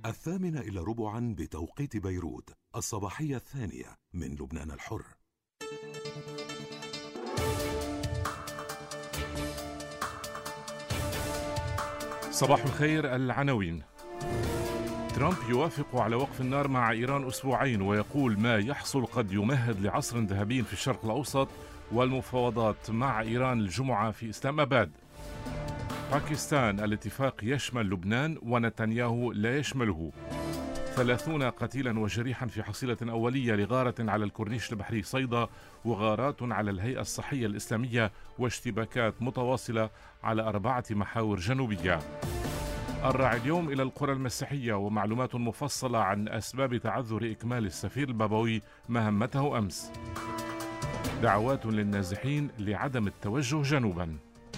8:45 بتوقيت بيروت، الصباحية الثانية من لبنان الحر. صباح الخير. العناوين: ترامب يوافق على وقف النار مع إيران أسبوعين ويقول ما يحصل قد يمهد لعصر ذهبي في الشرق الأوسط، والمفاوضات مع إيران الجمعة في إسلام أباد. باكستان: الاتفاق يشمل لبنان ونتنياهو لا يشمله. 30 قتيلا وجريحا في حصيلة أولية لغارة على الكورنيش البحري صيدا، وغارات على الهيئة الصحية الإسلامية، واشتباكات متواصلة على 4 محاور جنوبية. الراعي اليوم إلى القرى المسيحية ومعلومات مفصلة عن أسباب تعذر إكمال السفير البابوي مهمته أمس. دعوات للنازحين لعدم التوجه جنوبا.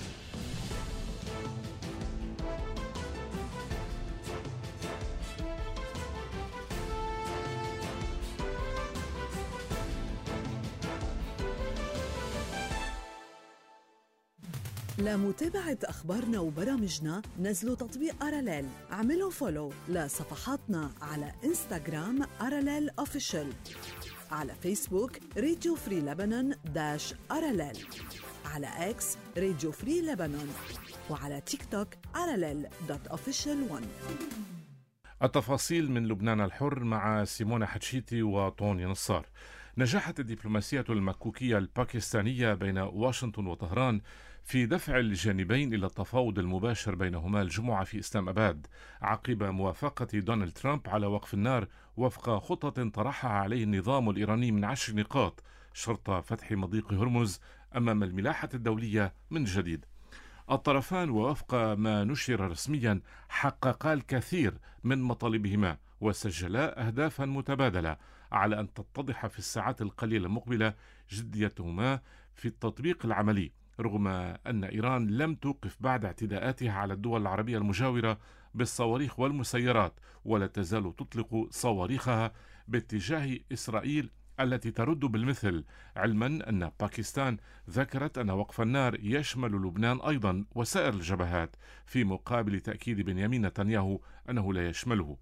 لمتابعة أخبارنا وبرامجنا نزلوا تطبيق أراليل، اعملوا فولو لصفحاتنا على إنستغرام أراليل أوفيشل، على فيسبوك راديو فري لبنان -أراليل، على إكس راديو فري لبنان، وعلى تيك توك أراليل.official1. التفاصيل من لبنان الحر مع سيمونة حتشيتي وطوني نصار. نجحت الدبلوماسية المكوكية الباكستانية بين واشنطن وطهران في دفع الجانبين إلى التفاوض المباشر بينهما الجمعة في إسلام أباد، عقب موافقة دونالد ترامب على وقف النار وفق خطة طرحها عليه النظام الإيراني من 10 نقاط شرط فتح مضيق هرمز أمام الملاحة الدولية من جديد. الطرفان ووفق ما نشر رسميا حققا الكثير من مطالبهما وسجلا أهدافا متبادلة، على أن تتضح في الساعات القليلة المقبلة جديتهما في التطبيق العملي، رغم أن إيران لم توقف بعد اعتداءاتها على الدول العربية المجاورة بالصواريخ والمسيرات، ولا تزال تطلق صواريخها باتجاه إسرائيل التي ترد بالمثل، علما أن باكستان ذكرت أن وقف النار يشمل لبنان أيضا وسائر الجبهات، في مقابل تأكيد بنيامين نتنياهو أنه لا يشمله.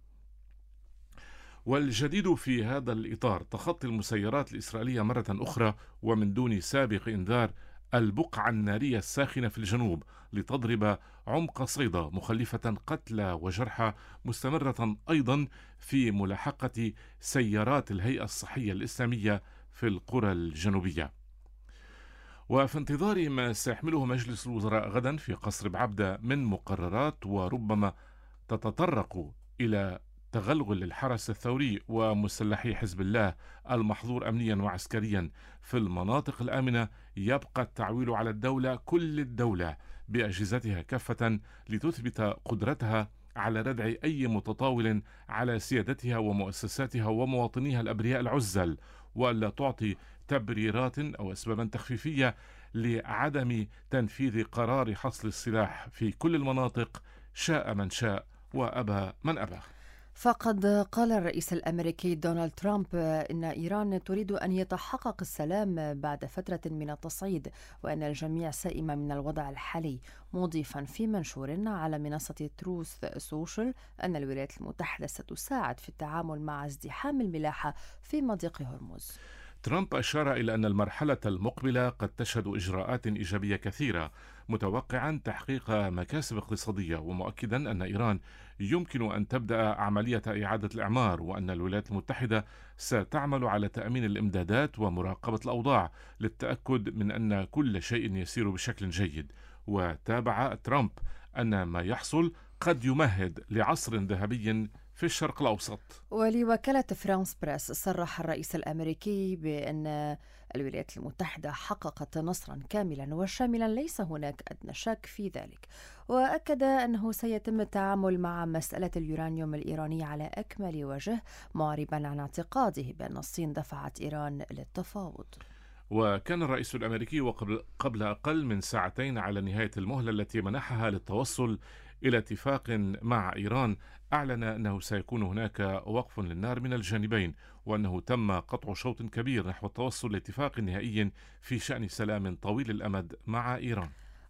والجديد في هذا الإطار تخطي المسيرات الإسرائيلية مرة أخرى ومن دون سابق إنذار البقعة النارية الساخنة في الجنوب لتضرب عمق صيدا، مخلفة قتلى وجرحى، مستمرة أيضا في ملاحقة سيارات الهيئة الصحية الإسلامية في القرى الجنوبية. وفي انتظار ما سيحمله مجلس الوزراء غدا في قصر بعبدة من مقررات، وربما تتطرق إلى تغلغل الحرس الثوري ومسلحي حزب الله المحظور أمنيا وعسكريا في المناطق الآمنة، يبقى التعويل على الدولة كل الدولة بأجهزتها كافة لتثبت قدرتها على ردع أي متطاول على سيادتها ومؤسساتها ومواطنيها الأبرياء العزل، وألا تعطي تبريرات أو أسبابا تخفيفية لعدم تنفيذ قرار حصر السلاح في كل المناطق، شاء من شاء وأبى من أبى. فقد قال الرئيس الأمريكي دونالد ترامب إن إيران تريد أن يتحقق السلام بعد فترة من التصعيد، وأن الجميع سائم من الوضع الحالي، مضيفا في منشور على منصة تروث سوشيال أن الولايات المتحدة ستساعد في التعامل مع ازدحام الملاحة في مضيق هرمز. ترامب أشار إلى أن المرحلة المقبلة قد تشهد إجراءات إيجابية كثيرة، متوقعا تحقيق مكاسب اقتصادية، ومؤكدا أن إيران يمكن أن تبدأ عملية إعادة الإعمار، وأن الولايات المتحدة ستعمل على تأمين الإمدادات ومراقبة الأوضاع للتأكد من أن كل شيء يسير بشكل جيد. وتابع ترامب أن ما يحصل قد يمهد لعصر ذهبي في الشرق الأوسط. ولوكالة فرانس بريس صرح الرئيس الأمريكي بأن الولايات المتحدة حققت نصرا كاملا وشاملا ليس هناك أدنى شك في ذلك، وأكد أنه سيتم التعامل مع مسألة اليورانيوم الإيراني على أكمل وجه، معربا عن اعتقاده بأن الصين دفعت إيران للتفاوض. وكان الرئيس الأمريكي قبل أقل من ساعتين على نهاية المهلة التي منحها للتوصل إلى اتفاق مع إيران، أعلن أنه سيكون هناك وقف للنار من الجانبين، وأنه تم قطع شوط كبير نحو التوصل لاتفاق نهائي في شأن سلام طويل الأمد مع إيران.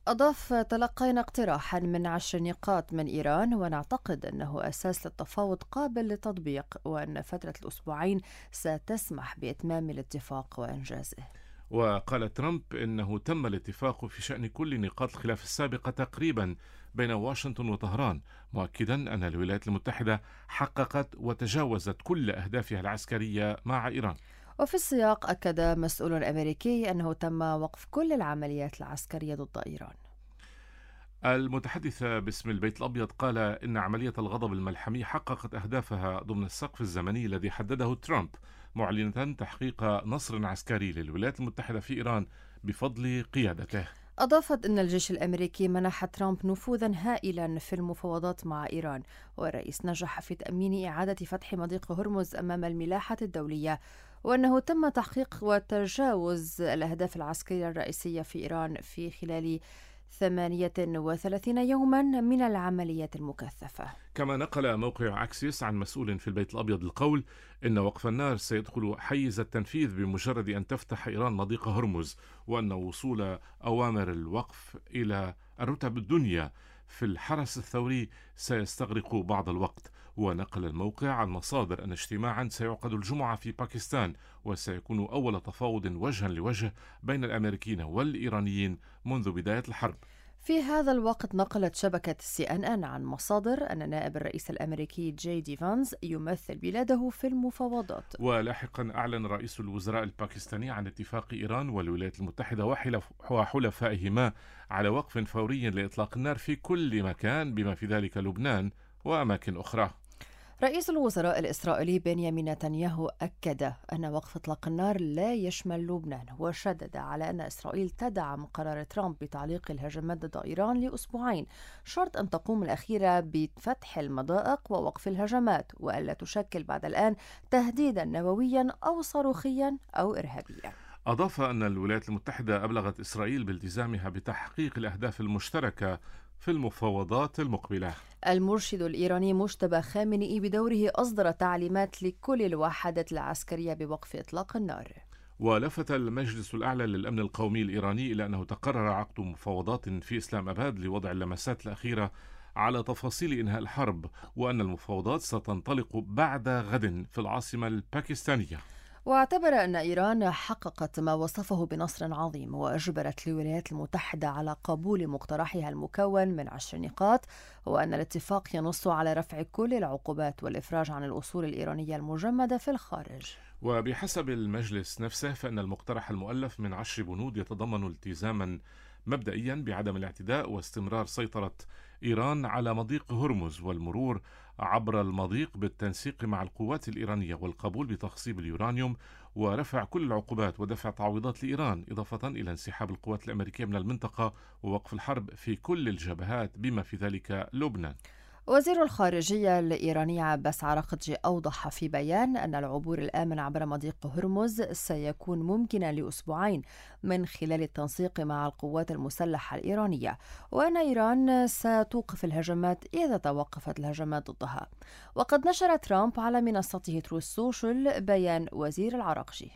أضاف: تلقينا اقتراحا من 10 نقاط من إيران، ونعتقد أنه أساس للتفاوض قابل للتطبيق، وأن فترة الأسبوعين ستسمح بإتمام الاتفاق وإنجازه. وقال ترامب إنه تم الاتفاق في شأن كل نقاط الخلاف السابقة تقريبا بين واشنطن وطهران، مؤكدا أن الولايات المتحدة حققت وتجاوزت كل أهدافها العسكرية مع إيران. وفي السياق أكد مسؤول أمريكي أنه تم وقف كل العمليات العسكرية ضد إيران. المتحدث باسم البيت الأبيض قال إن عملية الغضب الملحمي حققت أهدافها ضمن السقف الزمني الذي حدده ترامب، معلنة تحقيق نصر عسكري للولايات المتحدة في إيران بفضل قيادته. أضافت أن الجيش الأمريكي منح ترامب نفوذا هائلا في المفاوضات مع إيران، والرئيس نجح في تأمين إعادة فتح مضيق هرمز أمام الملاحة الدولية، وأنه تم تحقيق وتجاوز الأهداف العسكرية الرئيسية في إيران في خلال 38 يوما من العمليات المكثفة. كما نقل موقع أكسيوس عن مسؤول في البيت الأبيض القول إن وقف النار سيدخل حيز التنفيذ بمجرد أن تفتح إيران مضيق هرمز، وأن وصول أوامر الوقف إلى الرتب الدنيا في الحرس الثوري سيستغرق بعض الوقت. ونقل الموقع عن مصادر أن اجتماعا سيعقد الجمعة في باكستان، وسيكون أول تفاوض وجها لوجه بين الأمريكيين والإيرانيين منذ بداية الحرب. في هذا الوقت نقلت شبكة CNN عن مصادر أن نائب الرئيس الأمريكي جي دي فانز يمثل بلاده في المفاوضات. ولاحقا أعلن رئيس الوزراء الباكستاني عن اتفاق إيران والولايات المتحدة وحلفائهما على وقف فوري لإطلاق النار في كل مكان بما في ذلك لبنان وأماكن أخرى. رئيس الوزراء الإسرائيلي بنيامين نتنياهو أكد أن وقف إطلاق النار لا يشمل لبنان، وشدد على أن إسرائيل تدعم قرار ترامب بتعليق الهجمات ضد إيران لأسبوعين، شرط أن تقوم الأخيرة بفتح المضائق ووقف الهجمات، وألا تشكل بعد الآن تهديدا نوويا أو صاروخيا أو إرهابيا. أضاف أن الولايات المتحدة أبلغت إسرائيل بالتزامها بتحقيق الأهداف المشتركة في المفاوضات المقبلة. المرشد الإيراني مجتبى خامنئي بدوره أصدر تعليمات لكل الوحدات العسكرية بوقف إطلاق النار. ولفت المجلس الأعلى للأمن القومي الإيراني إلى أنه تقرر عقد مفاوضات في إسلام أباد لوضع اللمسات الأخيرة على تفاصيل إنهاء الحرب، وأن المفاوضات ستنطلق بعد غد في العاصمة الباكستانية. واعتبر أن إيران حققت ما وصفه بنصر عظيم، وأجبرت الولايات المتحدة على قبول مقترحها المكون من 10 نقاط، وأن الاتفاق ينص على رفع كل العقوبات والإفراج عن الأصول الإيرانية المجمدة في الخارج. وبحسب المجلس نفسه فإن المقترح المؤلف من 10 بنود يتضمن التزاما مبدئيا بعدم الاعتداء واستمرار سيطرة إيران على مضيق هرمز، والمرور عبر المضيق بالتنسيق مع القوات الإيرانية، والقبول بتخصيب اليورانيوم، ورفع كل العقوبات ودفع تعويضات لإيران، إضافة إلى انسحاب القوات الأمريكية من المنطقة ووقف الحرب في كل الجبهات بما في ذلك لبنان. وزير الخارجية الإيراني عباس عراقجي أوضح في بيان أن العبور الآمن عبر مضيق هرمز سيكون ممكنا لأسبوعين من خلال التنسيق مع القوات المسلحة الإيرانية، وأن إيران ستوقف الهجمات إذا توقفت الهجمات ضدها. وقد نشر ترامب على منصته تروث سوشيال بيان وزير العراقجي.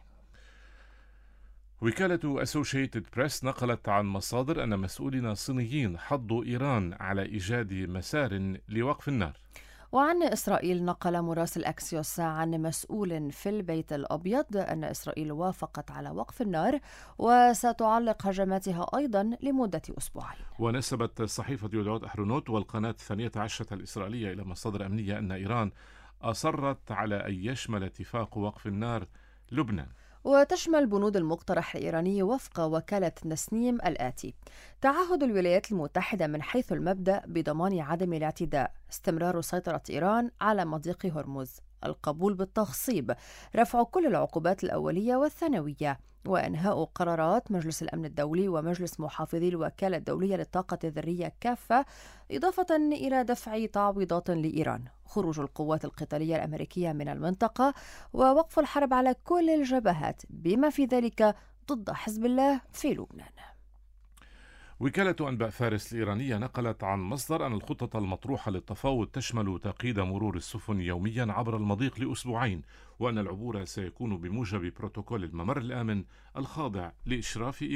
وكالة أسوشيتد بريس نقلت عن مصادر أن مسؤولين صينيين حضوا إيران على إيجاد مسار لوقف النار. وعن إسرائيل نقل مراسل أكسيوس عن مسؤول في البيت الأبيض أن إسرائيل وافقت على وقف النار وستعلق هجماتها أيضا لمدة أسبوعين. ونسبت صحيفة يدعوت أحرونوت والقناة 12 الإسرائيلية إلى مصادر أمنية أن إيران أصرت على أن يشمل اتفاق وقف النار لبنان. وتشمل بنود المقترح الإيراني وفق وكالة نسنيم الآتي: تعهد الولايات المتحدة من حيث المبدأ بضمان عدم الاعتداء، استمرار سيطرة إيران على مضيق هرمز، القبول بالتخصيب، رفع كل العقوبات الأولية والثانوية، وإنهاء قرارات مجلس الأمن الدولي ومجلس محافظي الوكالة الدولية للطاقة الذرية كافة، إضافة إلى دفع تعويضات لإيران، خروج القوات القتالية الأمريكية من المنطقة، ووقف الحرب على كل الجبهات بما في ذلك ضد حزب الله في لبنان. وكالة أنباء فارس الإيرانية نقلت عن مصدر أن الخطة المطروحة للتفاوض تشمل تقييد مرور السفن يوميا عبر المضيق لأسبوعين، وأن العبور سيكون بموجب بروتوكول الممر الآمن الخاضع لإشراف إيران.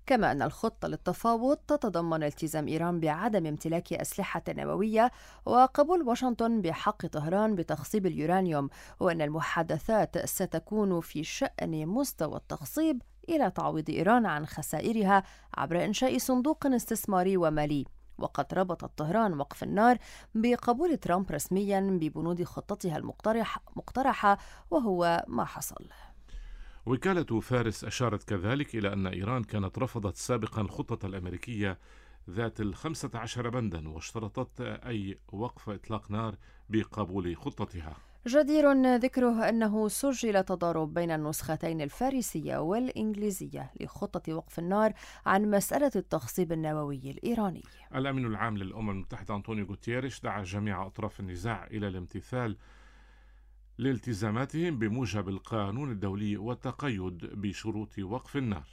كما أن الخطة للتفاوض تتضمن التزام إيران بعدم امتلاك أسلحة نووية وقبول واشنطن بحق طهران بتخصيب اليورانيوم، وأن المحادثات ستكون في شأن مستوى التخصيب إلى تعويض إيران عن خسائرها عبر إنشاء صندوق استثماري ومالي. وقد ربطت طهران وقف النار بقبول ترامب رسميا ببنود خطتها المقترحة، وهو ما حصل. وكالة فارس أشارت كذلك إلى أن إيران كانت رفضت سابقا الخطة الأمريكية ذات 15 بندا، واشترطت أي وقف إطلاق نار بقبول خطتها. جدير ذكره أنه سجل تضارب بين النسختين الفارسية والإنجليزية لخطة وقف النار عن مسألة التخصيب النووي الإيراني. الأمين العام للأمم المتحدة أنطونيو غوتيريش دعا جميع أطراف النزاع إلى الامتثال لالتزاماتهم بموجب القانون الدولي والتقيد بشروط وقف النار.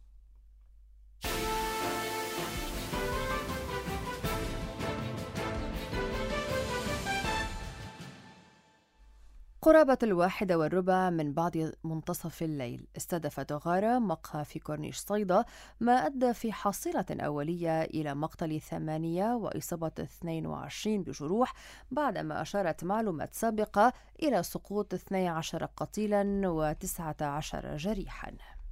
قرابة 1:15 من بعد منتصف الليل استهدفت غارة مقهى في كورنيش صيدا، ما أدى في حصيلة أولية إلى مقتل 8 وإصابة 22 بجروح، بعدما أشارت معلومات سابقة إلى سقوط 12 قتيلا و19 جريحا.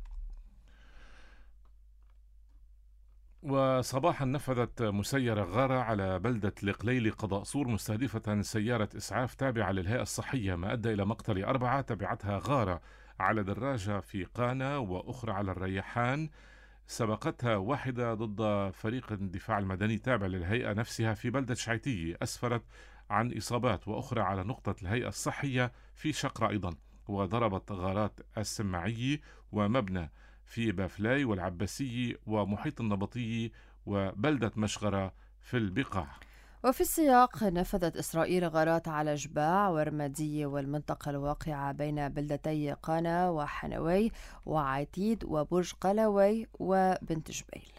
وصباحا نفذت مسيرة غارة على بلدة القليل قضاء صور مستهدفة سيارة إسعاف تابعة للهيئة الصحية، ما أدى إلى مقتل 4 تبعتها غارة على دراجة في قانا وأخرى على الريحان، سبقتها واحدة ضد فريق الدفاع المدني تابع للهيئة نفسها في بلدة شعيتية، أسفرت عن إصابات، وأخرى على نقطة الهيئة الصحية في شقرة أيضا. وضربت غارات السماعي ومبنى في بافلاي والعباسية ومحيط النبطية وبلدة مشغرة في البقاع. وفي السياق نفذت إسرائيل غارات على جباع ورمادية والمنطقة الواقعة بين بلدتي قانا وحنوي وعتيد وبرج قلاوي وبنت جبيل.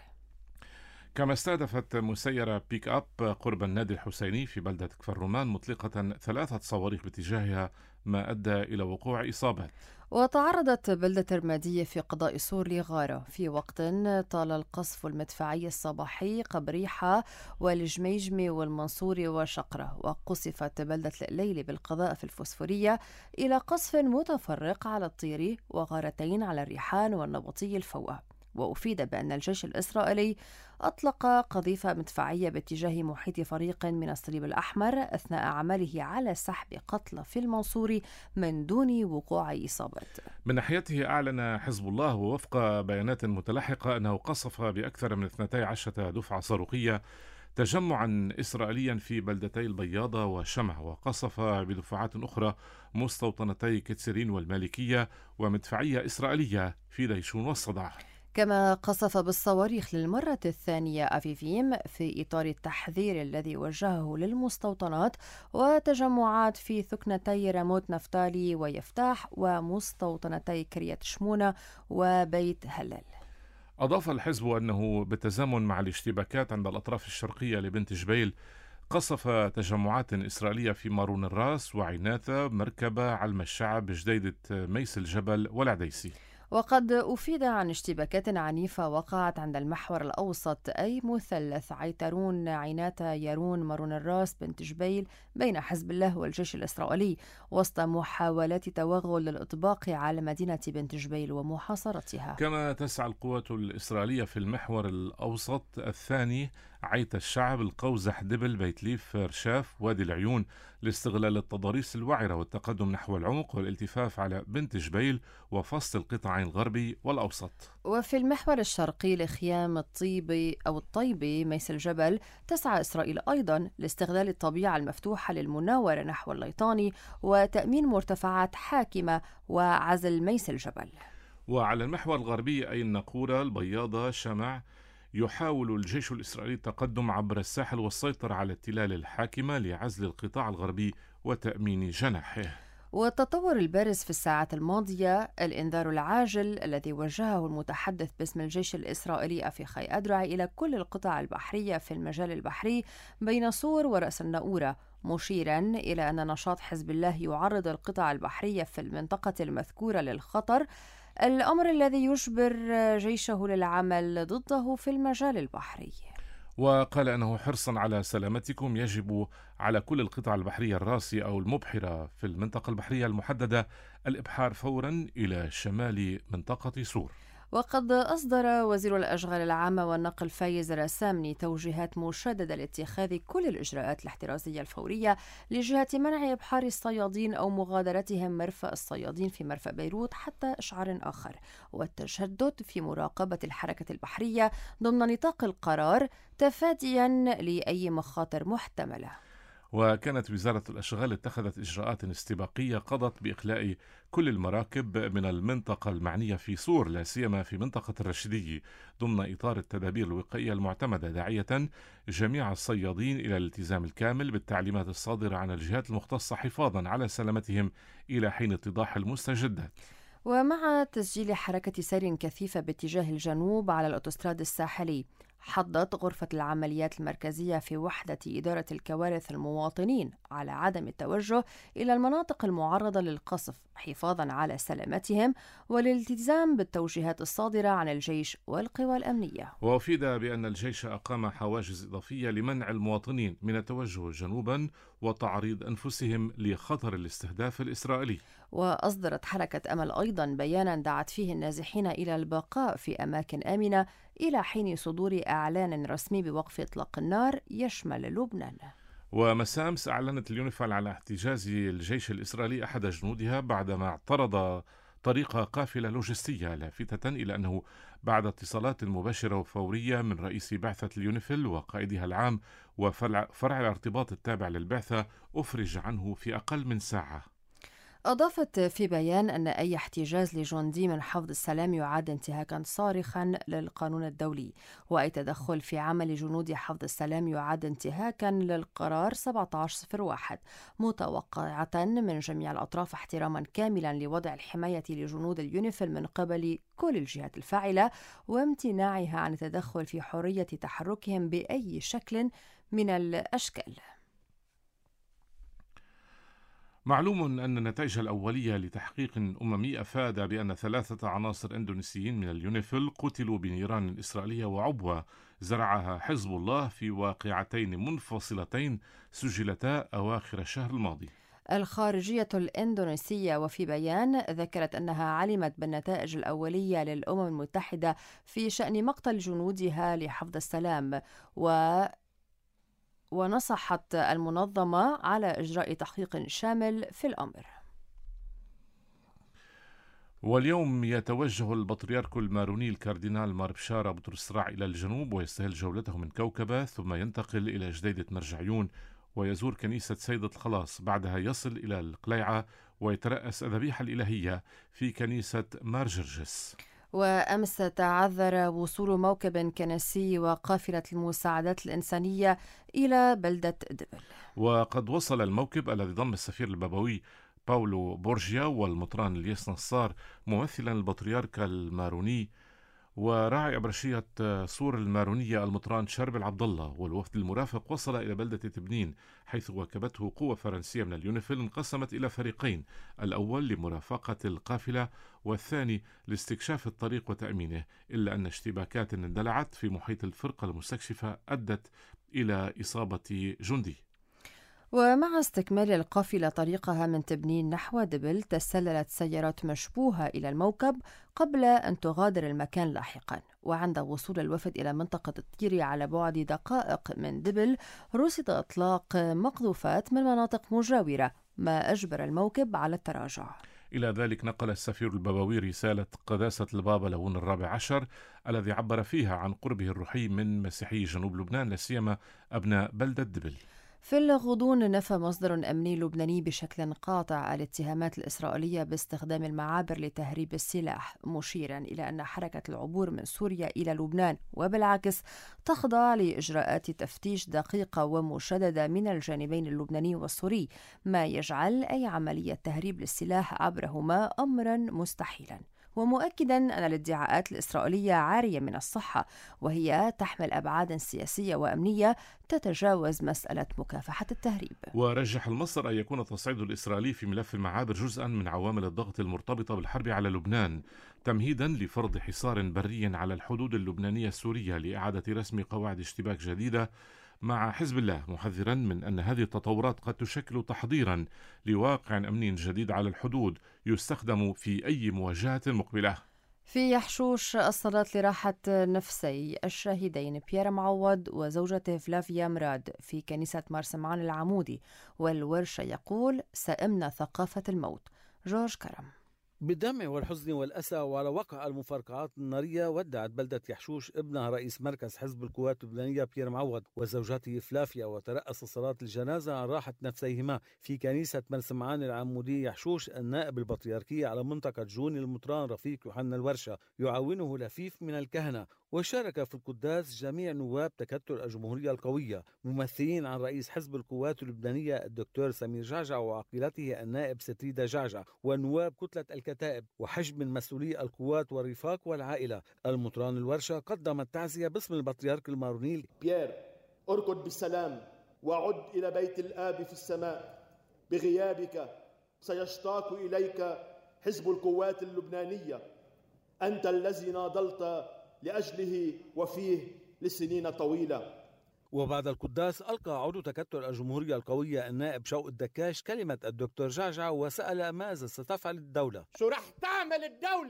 كما استهدفت مسيرة بيك أب قرب النادي الحسيني في بلدة كفر رومان مطلقة 3 صواريخ باتجاهها، ما أدى إلى وقوع إصابات. وتعرضت بلدة رمادية في قضاء صور لغارة في وقت طال القصف المدفعي الصباحي قبريحة والجميجمي والمنصوري وشقرة، وقصفت بلدة القليل بالقضاء في الفوسفورية إلى قصف متفرق على الطيري وغارتين على الريحان والنبطي الفوأة. وأفيد بأن الجيش الإسرائيلي أطلق قذيفة مدفعية باتجاه محيط فريق من الصليب الأحمر أثناء عمله على سحب قتلى في المنصوري من دون وقوع إصابات. من ناحيته أعلن حزب الله ووفق بيانات متلاحقة أنه قصف بأكثر من 12 دفعة صاروخية تجمعا إسرائيليا في بلدتي البياضة وشمع، وقصف بدفعات أخرى مستوطنتي كتسرين والمالكية ومدفعية إسرائيلية في ديشون والصدع. كما قصف بالصواريخ للمرة الثانية أفيفيم في إطار التحذير الذي وجهه للمستوطنات وتجمعات في ثكنتي راموت نفتالي ويفتاح ومستوطنتي كريات شمونة وبيت هلال. أضاف الحزب أنه بالتزامن مع الاشتباكات عند الأطراف الشرقية لبنت جبيل قصف تجمعات إسرائيلية في مارون الراس وعيناثة مركبة علم الشعب جديدة ميس الجبل والعديسي. وقد أفيد عن اشتباكات عنيفة وقعت عند المحور الأوسط أي مثلث عيترون عيناتا يارون مارون الراس بنت جبيل بين حزب الله والجيش الإسرائيلي وسط محاولات توغل الإطباق على مدينة بنت جبيل ومحاصرتها. كما تسعى القوات الإسرائيلية في المحور الأوسط الثاني عيت الشعب القوزح دبل بيت ليف رشاف وادي العيون لاستغلال التضاريس الوعرة والتقدم نحو العمق والالتفاف على بنت جبيل وفصل القطاعين الغربي والأوسط. وفي المحور الشرقي لخيام الطيبي ميس الجبل تسعى إسرائيل أيضا لاستغلال الطبيعة المفتوحة للمناورة نحو الليطاني وتأمين مرتفعات حاكمة وعزل ميس الجبل. وعلى المحور الغربي أي النقورة البياضة شمع يحاول الجيش الإسرائيلي التقدم عبر الساحل والسيطرة على التلال الحاكمة لعزل القطاع الغربي وتأمين جناحه. والتطور البارز في الساعات الماضية الإنذار العاجل الذي وجهه المتحدث باسم الجيش الإسرائيلي أفيخاي أدرعي إلى كل القطع البحرية في المجال البحري بين صور ورأس الناؤورة، مشيرا إلى أن نشاط حزب الله يعرض القطع البحرية في المنطقة المذكورة للخطر الأمر الذي يجبر جيشه للعمل ضده في المجال البحري. وقال أنه حرصا على سلامتكم يجب على كل القطع البحرية الراسية أو المبحرة في المنطقة البحرية المحددة الإبحار فورا إلى شمال منطقة سور. وقد أصدر وزير الأشغال العامة والنقل فايز رسامني توجيهات مشددة لاتخاذ كل الإجراءات الاحترازية الفورية لجهة منع إبحار الصيادين أو مغادرتهم مرفأ الصيادين في مرفأ بيروت حتى إشعار آخر، والتشدد في مراقبة الحركة البحرية ضمن نطاق القرار تفاديا لأي مخاطر محتملة. وكانت وزارة الأشغال اتخذت إجراءات استباقية قضت بإخلاء كل المراكب من المنطقة المعنية في سور، لا سيما في منطقة الرشيدية، ضمن إطار التدابير الوقائية المعتمدة، داعية جميع الصيادين إلى الالتزام الكامل بالتعليمات الصادرة عن الجهات المختصة حفاظا على سلامتهم إلى حين اتضاح المستجدات. ومع تسجيل حركة سير كثيفة باتجاه الجنوب على الأوتوستراد الساحلي، حضت غرفة العمليات المركزية في وحدة إدارة الكوارث المواطنين على عدم التوجه إلى المناطق المعرضة للقصف حفاظا على سلامتهم والالتزام بالتوجيهات الصادرة عن الجيش والقوى الأمنية. وأفيد بأن الجيش أقام حواجز إضافية لمنع المواطنين من التوجه جنوبا وتعريض أنفسهم لخطر الاستهداف الإسرائيلي. وأصدرت حركة أمل أيضا بيانا دعت فيه النازحين إلى البقاء في أماكن آمنة إلى حين صدور إعلان رسمي بوقف إطلاق النار يشمل لبنان. ومسامس أعلنت اليونيفال على احتجاز الجيش الإسرائيلي أحد جنودها بعدما اعترض طريق قافلة لوجستية، لافتة إلى أنه بعد اتصالات مباشرة وفورية من رئيس بعثة اليونيفيل وقائدها العام وفرع الارتباط التابع للبعثة أفرج عنه في أقل من ساعة. أضافت في بيان أن أي احتجاز لجندي من حفظ السلام يعد انتهاكا صارخا للقانون الدولي، وأي تدخل في عمل جنود حفظ السلام يعد انتهاكا للقرار 1701، متوقعة من جميع الأطراف احتراما كاملا لوضع الحماية لجنود اليونيفيل من قبل كل الجهات الفاعلة وامتناعها عن التدخل في حرية تحركهم بأي شكل من الأشكال. معلوم أن النتائج الأولية لتحقيق أممي أفاد بأن 3 عناصر إندونيسيين من اليونيفيل قتلوا بنيران إسرائيلية وعبوة زرعها حزب الله في واقعتين منفصلتين سجلتا أواخر الشهر الماضي. الخارجية الإندونيسية وفي بيان ذكرت أنها علمت بالنتائج الأولية للأمم المتحدة في شأن مقتل جنودها لحفظ السلام ونصحت المنظمة على إجراء تحقيق شامل في الأمر. واليوم يتوجه البطريرك الماروني الكاردينال مار بشارة بطرس راع إلى الجنوب ويستهل جولته من كوكبة، ثم ينتقل إلى جديدة مرجعيون ويزور كنيسة سيدة الخلاص، بعدها يصل إلى القليعة ويترأس الذبيحة الإلهية في كنيسة مارجرجس. وأمس تعذر وصول موكب كنسي وقافلة المساعدات الإنسانية إلى بلدة دبل. وقد وصل الموكب الذي ضم السفير البابوي باولو بورجيا والمطران الياس نصار ممثلا البطريرك الماروني وراعي أبرشية صور المارونية المطران شرب العبد الله، والوفد المرافق وصل إلى بلدة تبنين حيث واكبته قوة فرنسية من اليونيفيل انقسمت إلى فريقين، الأول لمرافقة القافلة والثاني لاستكشاف الطريق وتأمينه، إلا أن اشتباكات اندلعت في محيط الفرقة المستكشفة أدت إلى إصابة جندي. ومع استكمال القافلة طريقها من تبنين نحو دبل تسللت سيارات مشبوهة إلى الموكب قبل أن تغادر المكان لاحقا، وعند وصول الوفد إلى منطقة الطيري على بعد دقائق من دبل رصد إطلاق مقذوفات من مناطق مجاورة ما أجبر الموكب على التراجع. إلى ذلك نقل السفير البابوي رسالة قداسة البابا لون ال14 الذي عبر فيها عن قربه الروحي من مسيحي جنوب لبنان لا سيما أبناء بلدة دبل. في الغضون نفى مصدر أمني لبناني بشكل قاطع الاتهامات الإسرائيلية باستخدام المعابر لتهريب السلاح، مشيرا إلى أن حركة العبور من سوريا إلى لبنان وبالعكس تخضع لإجراءات تفتيش دقيقة ومشددة من الجانبين اللبناني والسوري، ما يجعل أي عملية تهريب للسلاح عبرهما أمرا مستحيلا. ومؤكدا أن الادعاءات الإسرائيلية عارية من الصحة، وهي تحمل أبعاد سياسية وأمنية تتجاوز مسألة مكافحة التهريب. ورجح المصدر أن يكون التصعيد الإسرائيلي في ملف المعابر جزءا من عوامل الضغط المرتبطة بالحرب على لبنان، تمهيدا لفرض حصار بري على الحدود اللبنانية السورية لإعادة رسم قواعد اشتباك جديدة مع حزب الله، محذرا من أن هذه التطورات قد تشكل تحضيرا لواقع أمني جديد على الحدود يستخدم في أي مواجهة مقبلة. في يحشوش الصلاة لراحة نفسي الشاهدين بيير معوض وزوجته فلافيا مراد في كنيسة مارسمعان العمودي، والورشة يقول سئمنا ثقافة الموت. جورج كرم. بالدمع والحزن والأسى وعلى وقع المفارقات النارية، ودعت بلدة يحشوش ابنها رئيس مركز حزب القوات اللبنانية بيير معوض وزوجته فلافيا، وترأس صلاة الجنازة عن راحة نفسيهما في كنيسة مرسمعان العمودي يحشوش النائب البطريركي على منطقة جوني المطران رفيق يوحنا الورشة، يعاونه لفيف من الكهنة. وشارك في القداس جميع نواب تكتل الجمهورية القوية، ممثلين عن رئيس حزب القوات اللبنانية الدكتور سمير جعجع وعقيلته النائب ستريدا جعجع، ونواب كتلة الكتائب وحجب من مسؤولي القوات والرفاق والعائلة. المطران الورشة قدم التعزية باسم البطريرك الماروني. بيير، اركض بالسلام وعد إلى بيت الآب في السماء. بغيابك سيشتاق إليك حزب القوات اللبنانية، أنت الذي ناضلت لأجله وفيه لسنين طويلة. وبعد القداس ألقى عضو تكتل الجمهورية القوية النائب شوق الدكاش كلمة الدكتور جعجع، وسأل ماذا ستفعل الدولة؟ شو رح تعمل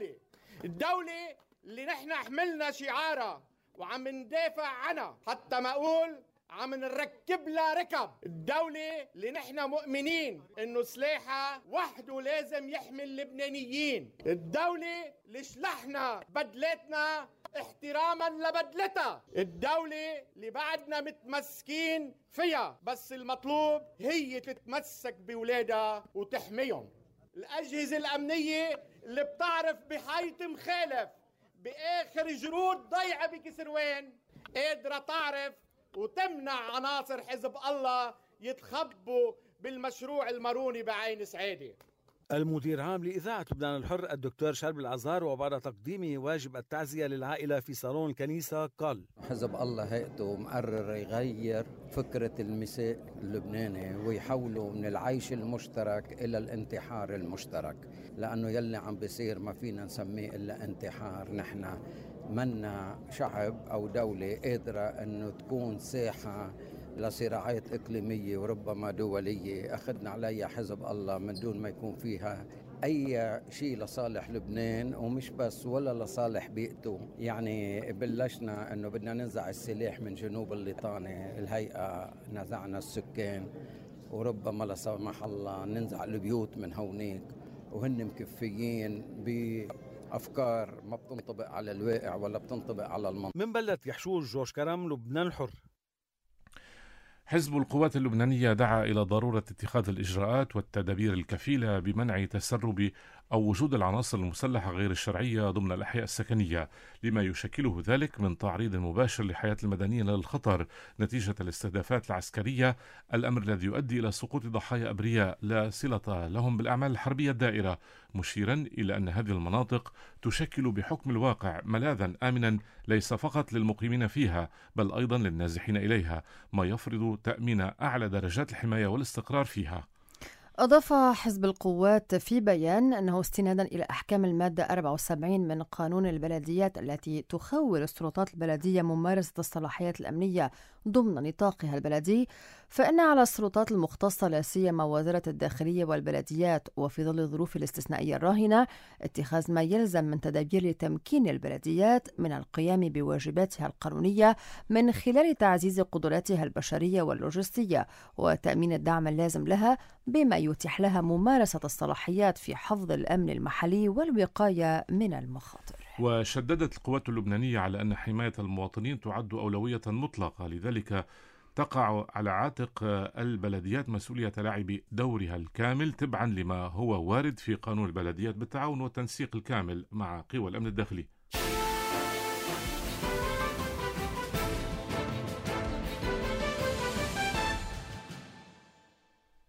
الدولة اللي نحن حملنا شعارها وعم ندافع عنها، حتى ما أقول عم نركب لها ركب. الدولة اللي نحن مؤمنين انه سلاحها وحده لازم يحمي اللبنانيين. الدولة اللي شلحنا بدلتنا احتراما لبدلتها. الدولة اللي بعدنا متمسكين فيها، بس المطلوب هي تتمسك بولادها وتحميهم. الأجهزة الأمنية اللي بتعرف بحيث مخالف بآخر جرود ضيعة بكسروان قادرة تعرف وتمنع عناصر حزب الله يتخبوا بالمشروع الماروني بعين سعيدة. المدير عام لإذاعة لبنان الحر الدكتور شرب العزار، وبعد تقديمه واجب التعزية للعائلة في صالون الكنيسة، قال حزب الله هيئته مقرر يغير فكرة المساء اللبناني ويحولوا من العيش المشترك إلى الانتحار المشترك، لأنه يلي عم بيصير ما فينا نسميه إلا انتحار. نحن منا شعب أو دولة قادرة أنه تكون ساحة لصراعات إقليمية وربما دولية أخذنا عليها حزب الله من دون ما يكون فيها أي شيء لصالح لبنان، ومش بس ولا لصالح بيئته. يعني بلشنا أنه بدنا ننزع السلاح من جنوب الليطانة، الهيئة نزعنا السكان، وربما لا سمح الله ننزع البيوت من هونيك، وهن مكفيين بأفكار ما بتنطبق على الواقع ولا بتنطبق على المنطقة. من بلدة يحشوش، جورج كرم، لبنان الحر. حزب القوات اللبنانية دعا إلى ضرورة اتخاذ الإجراءات والتدابير الكفيلة بمنع تسرب أو وجود العناصر المسلحة غير الشرعية ضمن الأحياء السكنية، لما يشكله ذلك من تعريض مباشر لحياة المدنيين للخطر نتيجة الاستهدافات العسكرية، الأمر الذي يؤدي إلى سقوط ضحايا أبرياء لا صلة لهم بالأعمال الحربية الدائرة، مشيرا إلى أن هذه المناطق تشكل بحكم الواقع ملاذا آمنا ليس فقط للمقيمين فيها بل أيضا للنازحين إليها، ما يفرض تأمين أعلى درجات الحماية والاستقرار فيها. أضاف حزب القوات في بيان أنه استنادا إلى أحكام المادة 74 من قانون البلديات التي تخول السلطات البلدية ممارسة الصلاحيات الأمنية ضمن نطاقها البلدي، فإن على السلطات المختصة لا سيما وزارة الداخلية والبلديات وفي ظل الظروف الاستثنائية الراهنة اتخاذ ما يلزم من تدابير لتمكين البلديات من القيام بواجباتها القانونية من خلال تعزيز قدراتها البشرية واللوجستية وتأمين الدعم اللازم لها، بما يتيح لها ممارسة الصلاحيات في حفظ الأمن المحلي والوقاية من المخاطر. وشددت القوات اللبنانية على أن حماية المواطنين تعد أولوية مطلقة، لذلك تقع على عاتق البلديات مسؤولية لعب دورها الكامل تبعا لما هو وارد في قانون البلديات بالتعاون والتنسيق الكامل مع قوى الأمن الداخلي.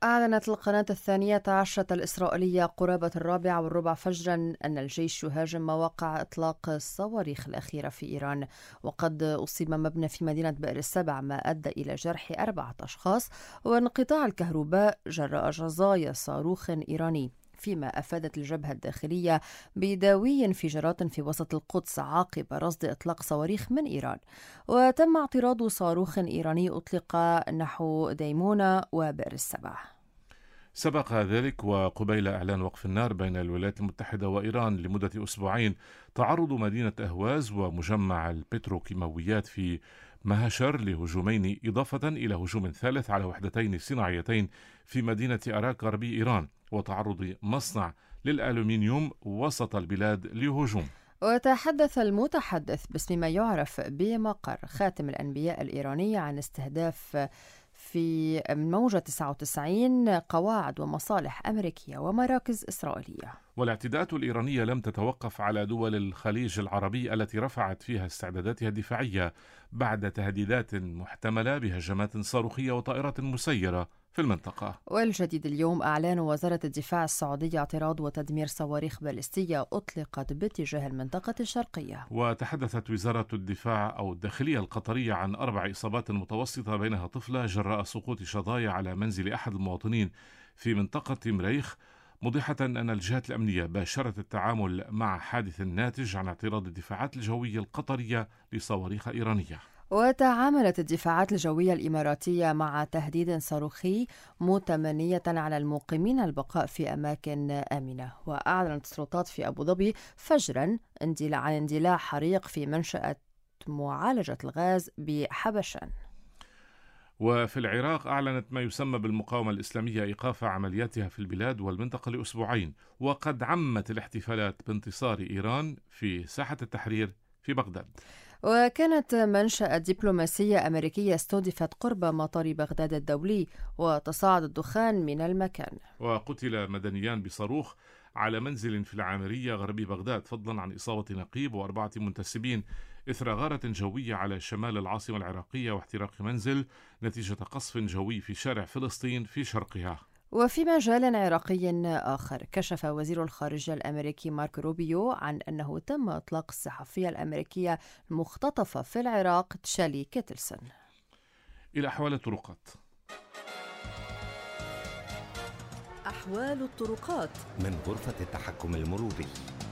أعلنت القناة 12 الإسرائيلية قرابة 4:15 فجرا أن الجيش يهاجم مواقع إطلاق الصواريخ الأخيرة في إيران، وقد أصيب مبنى في مدينة بئر السبع ما أدى إلى جرح 4 أشخاص وانقطاع الكهرباء جراء جزايا صاروخ إيراني، فيما أفادت الجبهة الداخلية بداوي انفجارات في وسط القدس عقب رصد إطلاق صواريخ من إيران، وتم اعتراض صاروخ إيراني أطلق نحو ديمونة وبئر السبع. سبق ذلك وقبيل إعلان وقف النار بين الولايات المتحدة وإيران لمدة أسبوعين تعرض مدينة أهواز ومجمع البتروكيماويات في مهشر لهجومين، إضافة إلى هجوم ثالث على وحدتين صناعيتين في مدينة أراك غربي إيران، وتعرض مصنع للألومنيوم وسط البلاد لهجوم. وتحدث المتحدث باسم ما يعرف بمقر خاتم الأنبياء الإيراني عن استهداف في موجة 99 قواعد ومصالح أمريكية ومراكز إسرائيلية. والاعتداءات الإيرانية لم تتوقف على دول الخليج العربي التي رفعت فيها استعداداتها الدفاعية بعد تهديدات محتملة بهجمات صاروخية وطائرات مسيرة في المنطقة. والجديد اليوم أعلان وزارة الدفاع السعودية اعتراض وتدمير صواريخ باليستية أطلقت باتجاه المنطقة الشرقية. وتحدثت وزارة الدفاع أو الداخلية القطرية عن 4 إصابات متوسطة بينها طفلة جراء سقوط شظايا على منزل أحد المواطنين في منطقة مريخ، موضحة أن الجهات الأمنية باشرت التعامل مع حادث ناتج عن اعتراض الدفاعات الجوية القطرية لصواريخ إيرانية. وتعاملت الدفاعات الجوية الإماراتية مع تهديد صاروخي متمنية على المقيمين البقاء في أماكن آمنة. وأعلنت السلطات في أبو ظبي فجرا عن اندلاع حريق في منشأة معالجة الغاز بحبشان. وفي العراق أعلنت ما يسمى بالمقاومة الإسلامية إيقاف عملياتها في البلاد والمنطقة لأسبوعين، وقد عمت الاحتفالات بانتصار إيران في ساحة التحرير في بغداد. وكانت منشأة دبلوماسية أمريكية استهدفت قرب مطار بغداد الدولي وتصاعد الدخان من المكان. وقتل مدنيان بصاروخ على منزل في العامرية غربي بغداد، فضلا عن إصابة نقيب و4 منتسبين إثر غارة جوية على شمال العاصمة العراقية واحتراق منزل نتيجة قصف جوي في شارع فلسطين في شرقها. وفي مجال عراقي آخر، كشف وزير الخارجية الأمريكي مارك روبيو عن أنه تم إطلاق الصحفية الأمريكية المختطفة في العراق تشالي كيتلسون. إلى أحوال الطرقات. أحوال الطرقات من غرفة التحكم المروري.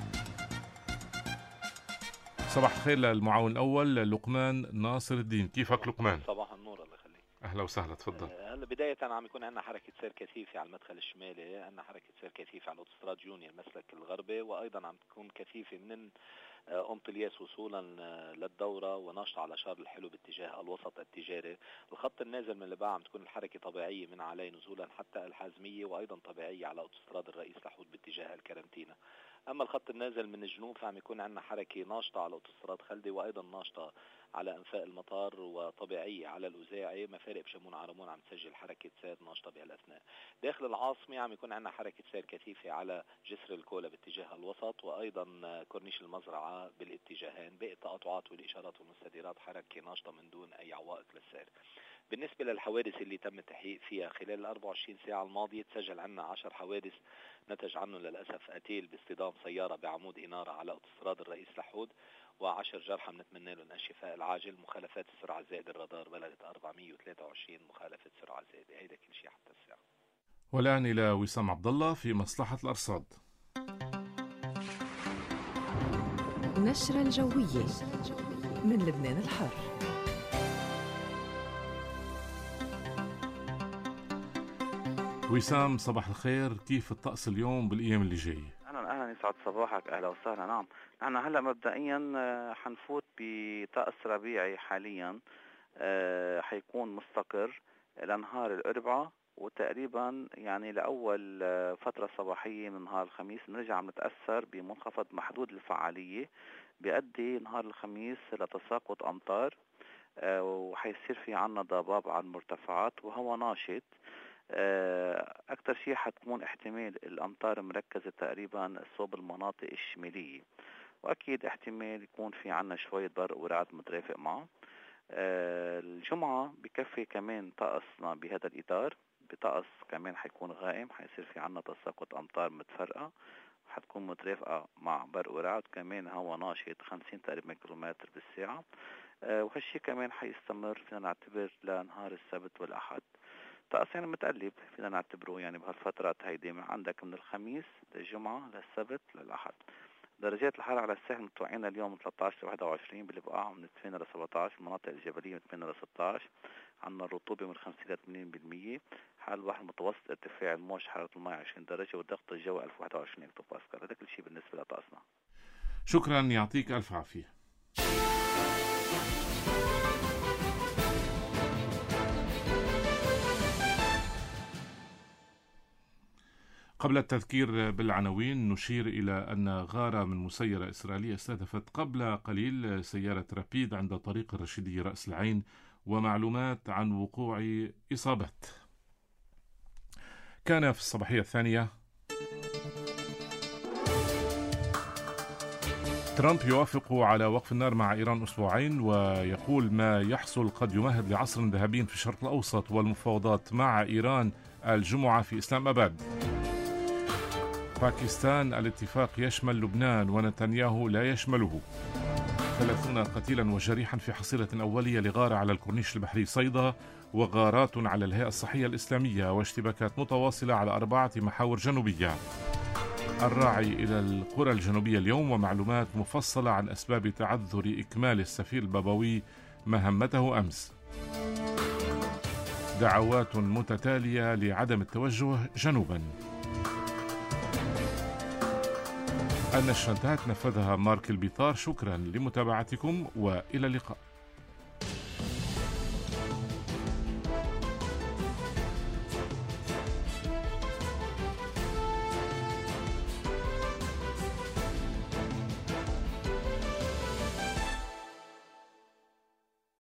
صباح الخير للمعاون الأول لقمان ناصر الدين. كيفك لقمان؟ صباح النور، الله يخليك. أهلا وسهلا، تفضل. هلا بداية عم يكون عندنا حركة سير كثيفة على المدخل الشمالي، عندنا حركة سير كثيفة على أوتوستراد جونيور المسلك الغربي، وأيضا عم تكون كثيفة من أم طلياس وصولا للدورة وناشطة على شارع الحلو باتجاه الوسط التجاري. الخط النازل من الباع عم تكون الحركة طبيعية من علي نزولا حتى الحازمية، وأيضا طبيعية على أوتوستراد الرئيس لحود باتجاه الكرنتينا. أما الخط النازل من الجنوب فعم يكون عندنا حركة ناشطة على أوتوستراد خلدي، وأيضا ناشطة على أنفاق المطار، وطبيعية على الأوزاعي. مفارق بشمون عرمون عم تسجل حركة سير ناشطة بهالأثناء. داخل العاصمة عم يكون عندنا حركة سير كثيفة على جسر الكولا باتجاه الوسط، وأيضا كورنيش المزرعة بالاتجاهين. باقي التقاطعات والإشارات والمستديرات حركة ناشطة من دون أي عوائق للسير. بالنسبة للحوادث اللي تم التحقيق فيها خلال ال 24 ساعة الماضية، تسجل عنا 10 حوادث نتج عنه للأسف قتيل باصطدام سيارة بعمود إنارة على أوتوستراد الرئيس لحود، و10 جرحى بنتمنى لهم الشفاء العاجل. مخالفات السرعة الزائدة الرادار بلغت 423 مخالفة سرعة زائدة. هيدا كل شيء حتى الساعة. والآن إلى وسام عبد الله في مصلحة الأرصاد. نشرة الجوية من لبنان الحر. وسام صباح الخير، كيف الطقس اليوم بالأيام اللي جاية؟ أهلا يسعد صباحك، أهلا وسهلا. نعم، نحن هلا مبدئيا حنفوت بطقس ربيعي حاليا، حيكون مستقر لنهار الأربعاء، وتقريبا يعني لأول فترة صباحية من نهار الخميس نرجع نتأثر بمنخفض محدود الفعالية بيؤدي نهار الخميس لتساقط أمطار، وحيصير في عنا ضباب على المرتفعات وهواء ناشط. أكثر شيء حتكون احتمال الأمطار مركزة تقريبا صوب المناطق الشمالية، وأكيد احتمال يكون في عنا شوية برق ورعد مترافق معه. الجمعة بكفي كمان طقسنا بهذا الإطار، بطقس كمان حيكون غائم، حيصير في عنا تساقط أمطار متفرقة حتكون مترافقة مع برق ورعد، كمان هوا ناشط 50 تقريبا كيلومتر بالساعة. وهالشي كمان حيستمر فينا نعتبر لنهار السبت والأحد. طقس يعني متقلب فينا نعتبره يعني بهالفترات هيدي، عندك من الخميس للجمعة للسبت للأحد. درجات الحرارة على الساحل متوقعين اليوم من 13 ل 21 بالبقاع، من 8 ل 17 المناطق الجبلية، من 8 ل 16. عندنا الرطوبة من 50 ل 80%. حال البحر متوسط ارتفاع الموج، حرارة الماء 20 درجة، والضغط الجوي 1021 هكتو باسكال. هذا كل شيء بالنسبة لطقسنا. شكرا، يعطيك ألف عافية. قبل التذكير بالعناوين، نشير إلى أن غارة من مسيرة إسرائيلية استهدفت قبل قليل سيارة رابيد عند طريق الرشيدية رأس العين، ومعلومات عن وقوع إصابات. كان في الصباحية الثانية ترامب يوافق على وقف النار مع إيران أسبوعين، ويقول ما يحصل قد يمهد لعصر ذهبي في الشرق الأوسط، والمفاوضات مع إيران الجمعة في إسلام أباد. باكستان الاتفاق يشمل لبنان ونتنياهو لا يشمله. 30 قتيلا وجريحا في حصيلة أولية لغارة على الكورنيش البحري صيدا، وغارات على الهيئة الصحية الإسلامية، واشتباكات متواصلة على 4 محاور جنوبية. الراعي إلى القرى الجنوبية اليوم، ومعلومات مفصلة عن أسباب تعذر إكمال السفير البابوي مهمته أمس. دعوات متتالية لعدم التوجه جنوبا. النشرة انتهت، نفذها مارك البيطار. شكرا لمتابعتكم وإلى اللقاء.